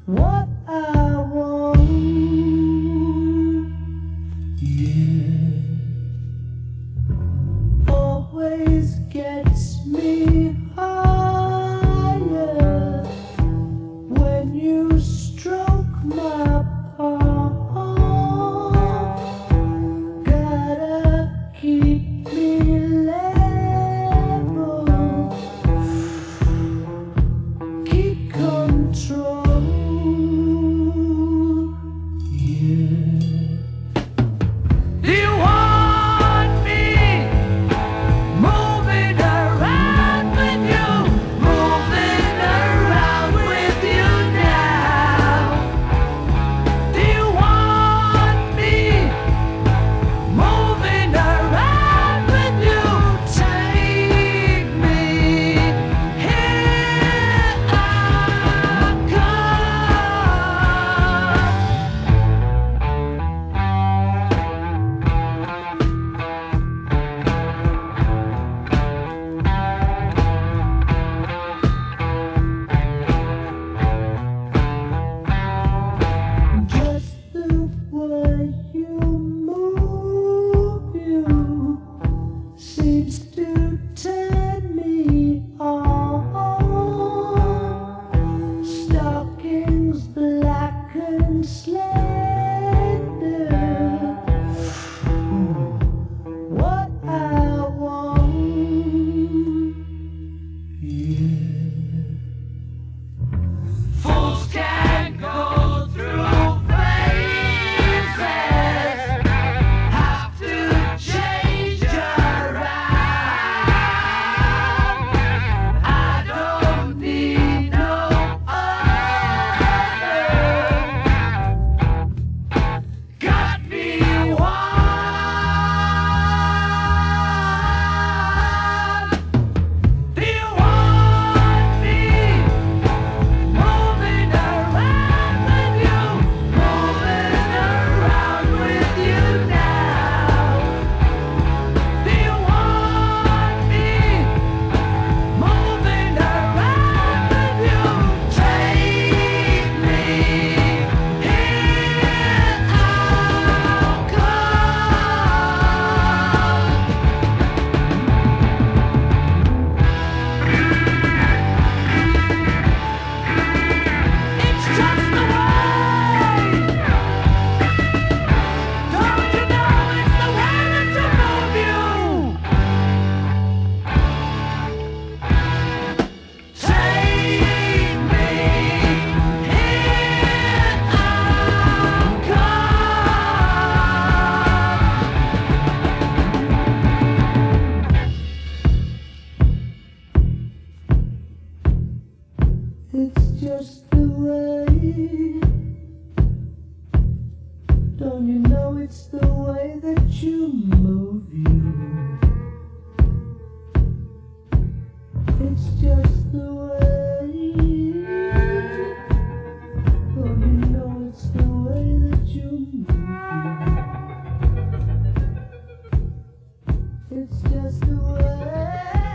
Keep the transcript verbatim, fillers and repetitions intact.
what I want. Yeah, always gets me higher when you stroke my palm. Gotta keep me level, keep control. Do you want me moving around with you, moving around with you now? Do you want me moving around with you? Take me, here I just the way you move, you seems to turn me on. Stockings black and slender, what I want. Yeah. Fools can go through phases, have to change around. I don't need no other. Got me one. Do you want me moving around with you, moving around with you now? Do you want me moving around with you? Take me, here I'll It's just the way. Don't you know it's the way that you move you? Take me, here I'll It's just the way. Don't you know it's the way that you move you? It's just the way. Don't you know it's the way that you move you? It's just the way.